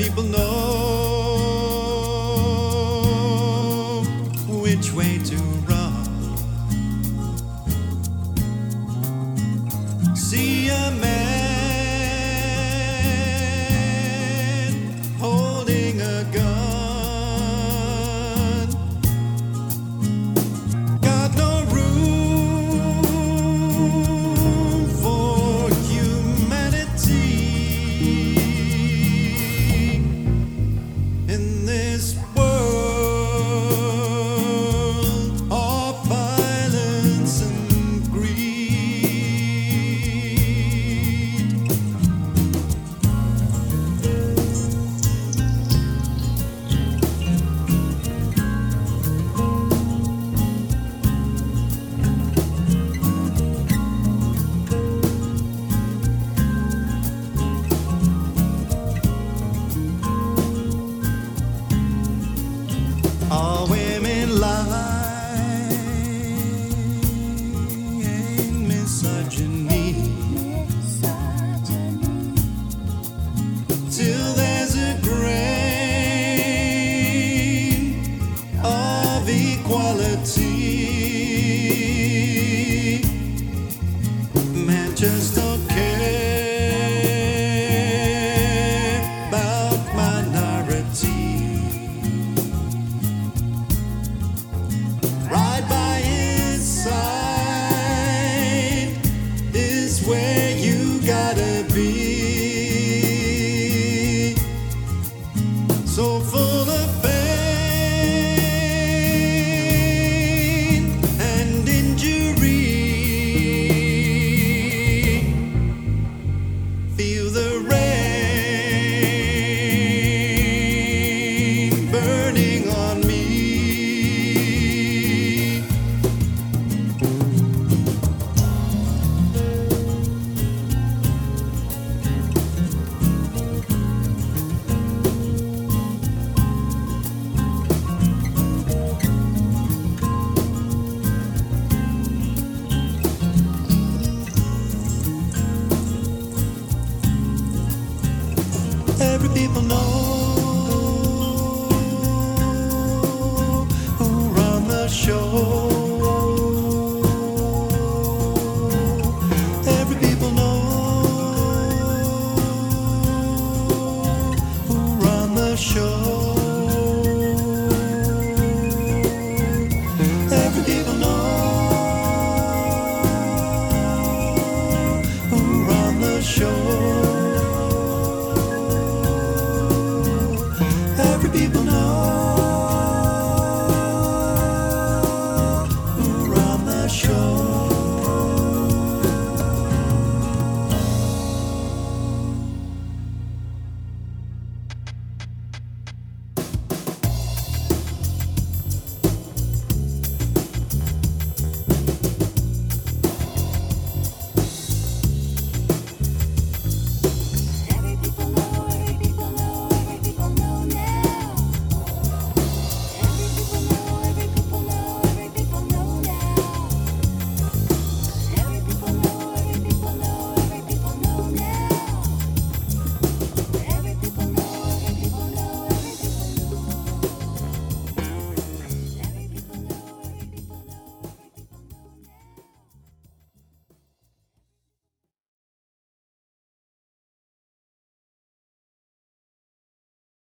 people know which way to run. See a man holding a gun. Got no room for humanity in this world of violence and greed. All women lie in misogyny till there's a grain of equality. Man just don't care about minority. Right by his side is where you gotta be. So full of pain and injury, feel the rain burning on me. Every people know who run the show. Every people know who run the show.